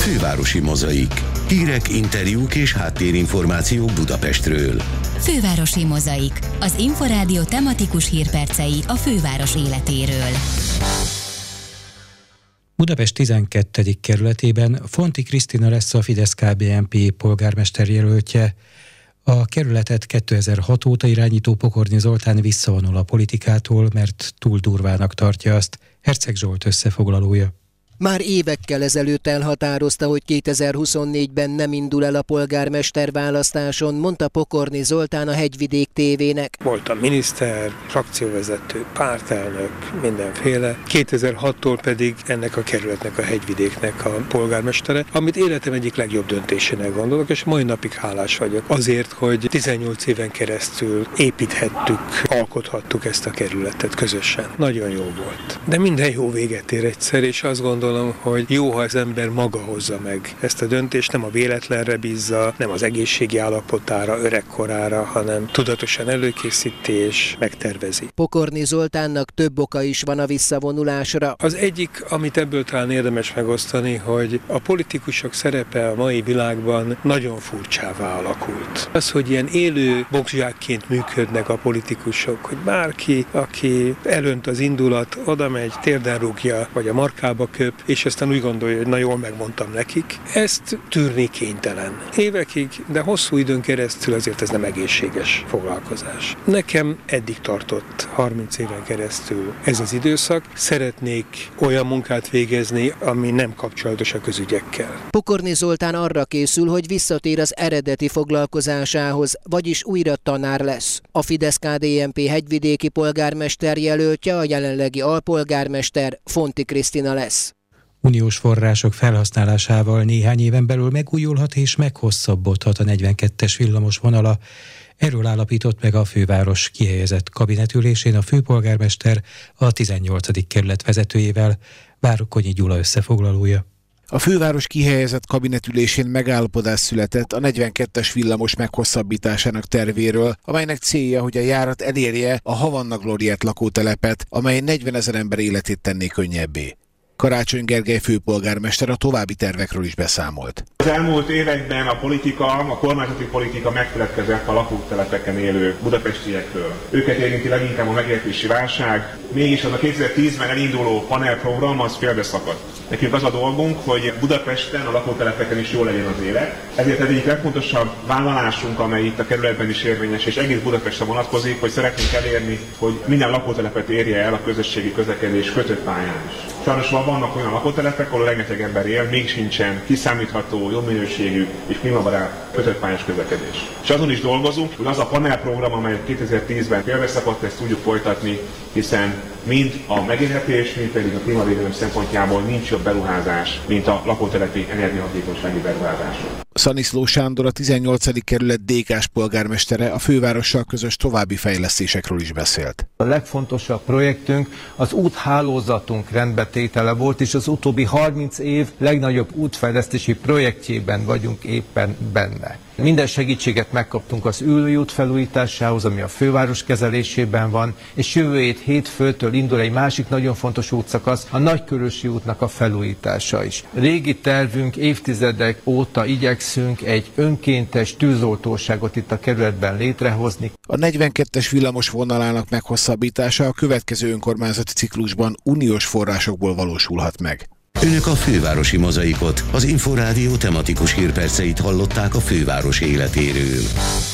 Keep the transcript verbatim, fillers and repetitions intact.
Fővárosi Mozaik. Hírek, interjúk és háttérinformációk Budapestről. Fővárosi Mozaik. Az Inforádió tematikus hírpercei a főváros életéről. Budapest tizenkettedik kerületében Fonti Krisztina lesz a Fidesz-ká bé en pé polgármesterjelöltje. A kerületet kétezer-hat óta irányító Pokorni Zoltán visszavonul a politikától, mert túl durvának tartja azt. Herceg Zsolt összefoglalója. Már évekkel ezelőtt elhatározta, hogy kétezer-huszonnégyben nem indul el a polgármester választáson, mondta Pokorni Zoltán a Hegyvidék té vének. Voltam miniszter, frakcióvezető, pártelnök, mindenféle. kétezer-hattól pedig ennek a kerületnek, a Hegyvidéknek a polgármestere, amit életem egyik legjobb döntésének gondolok, és mai napig hálás vagyok azért, hogy tizennyolc éven keresztül építhettük, alkothattuk ezt a kerületet közösen. Nagyon jó volt. De minden jó véget ér egyszer, és azt gondolom, hogy jó, ha az ember maga hozza meg ezt a döntést, nem a véletlenre bízza, nem az egészségi állapotára, öregkorára, hanem tudatosan előkészíti és megtervezi. Pokorni Zoltánnak több oka is van a visszavonulásra. Az egyik, amit ebből talán érdemes megosztani, hogy a politikusok szerepe a mai világban nagyon furcsává alakult. Az, hogy ilyen élő boxzsákként működnek a politikusok, hogy bárki, aki elönt az indulat, oda megy, térden rúgja, vagy a markába köp, és aztán úgy gondolja, hogy na jól megmondtam nekik. Ezt tűrni kénytelen. Évekig, de hosszú időn keresztül azért ez nem egészséges foglalkozás. Nekem eddig tartott harminc éven keresztül ez az időszak. Szeretnék olyan munkát végezni, ami nem kapcsolatos a közügyekkel. Pokorni Zoltán arra készül, hogy visszatér az eredeti foglalkozásához, vagyis újra tanár lesz. A Fidesz-ká dé en pé hegyvidéki polgármester jelöltje, a jelenlegi alpolgármester Fonti Krisztina lesz. Uniós források felhasználásával néhány éven belül megújulhat és meghosszabbodhat a negyvenkettes villamos vonala. Erről állapított meg a főváros kihelyezett kabinetülésén a főpolgármester a tizennyolcadik kerület vezetőjével. Várkonyi Gyula összefoglalója. A főváros kihelyezett kabinetülésén megállapodás született a negyvenkettes villamos meghosszabbításának tervéről, amelynek célja, hogy a járat elérje a Havanna Gloriát lakótelepet, amely negyvenezer ember életét tenné könnyebbé. Karácsony Gergely főpolgármester a további tervekről is beszámolt. Az elmúlt években a politika, a kormányzati politika megfeledkezett a lakótelepeken élő budapestiekről. Őket érinti leginkább a megélhetési válság, mégis az a kétezer-tízben elinduló panelprogram az félbeszakadt. Nekünk az a dolgunk, hogy Budapesten, a lakótelepeken is jól legyen az élet. Ezért ez egyik legfontosabb vállalásunk, amely itt a kerületben is érvényes, és egész Budapestre vonatkozik, hogy szeretnénk elérni, hogy minden lakótelepet érje el a közösségi közlekedés kötött pályán is. Sajnos vannak olyan lakótelepek, ahol rengeteg ember él, még sincsen kiszámítható, jó minőségű és klímabarát kötött pályás közlekedés. És azon is dolgozunk, hogy az a panelprogram, amely kétezer-tízben félbeszakadt, ezt tudjuk folytatni, hiszen mind a megélhetés, mind pedig a klímavédelem szempontjából nincs jobb beruházás, mint a lakótelepi energiahatékonysági beruházás. Szaniszló Sándor, a tizennyolcadik kerület dé ká-s polgármestere a fővárossal közös további fejlesztésekről is beszélt. A legfontosabb projektünk az úthálózatunk rendbetétele volt, és az utóbbi harminc év legnagyobb útfejlesztési projektjében vagyunk éppen benne. Minden segítséget megkaptunk az Üllői út felújításához, ami a főváros kezelésében van, és jövő hét hétfőtől indul egy másik nagyon fontos útszakasz, a Nagykörösi útnak a felújítása is. Régi tervünk, évtizedek óta igyekszünk egy önkéntes tűzoltóságot itt a kerületben létrehozni. A negyvenkettes villamos vonalának meghosszabbítása a következő önkormányzati ciklusban uniós forrásokból valósulhat meg. Önök a Fővárosi Mozaikot, az Inforádió tematikus hírperceit hallották a főváros életéről.